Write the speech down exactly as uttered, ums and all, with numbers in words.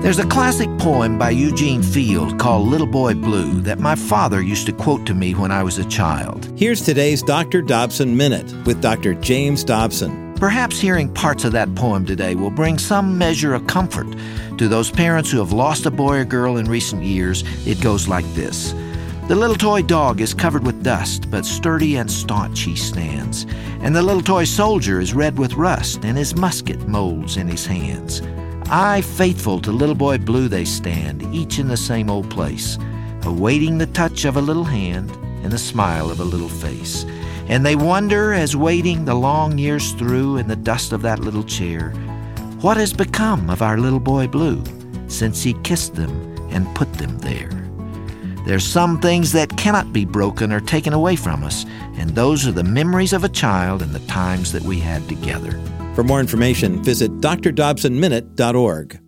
There's a classic poem by Eugene Field called Little Boy Blue that my father used to quote to me when I was a child. Here's today's Doctor Dobson Minute with Doctor James Dobson. Perhaps hearing parts of that poem today will bring some measure of comfort to those parents who have lost a boy or girl in recent years. It goes like this. The little toy dog is covered with dust, but sturdy and staunch he stands. And the little toy soldier is red with rust, and his musket molds in his hands. Aye, faithful to Little Boy Blue they stand, each in the same old place, awaiting the touch of a little hand and the smile of a little face. And they wonder, as waiting the long years through in the dust of that little chair, what has become of our Little Boy Blue since he kissed them and put them there. There's some things that cannot be broken or taken away from us, and those are the memories of a child and the times that we had together. For more information, visit d r dobson minute dot org.